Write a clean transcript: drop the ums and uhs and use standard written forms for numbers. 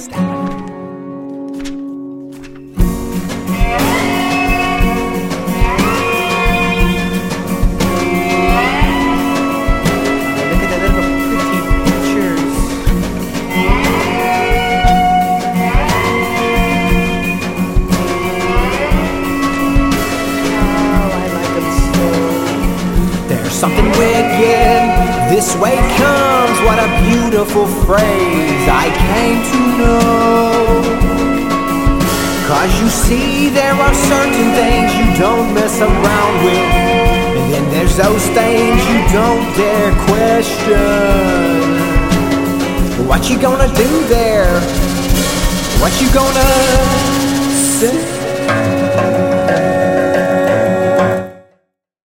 Look at the little pretty pictures. Oh, I like them so. There's something wicked, this way comes, what a beautiful phrase I came to know. 'Cause you see, there are certain things you don't mess around with, and then there's those things you don't dare question. What you gonna do there? What you gonna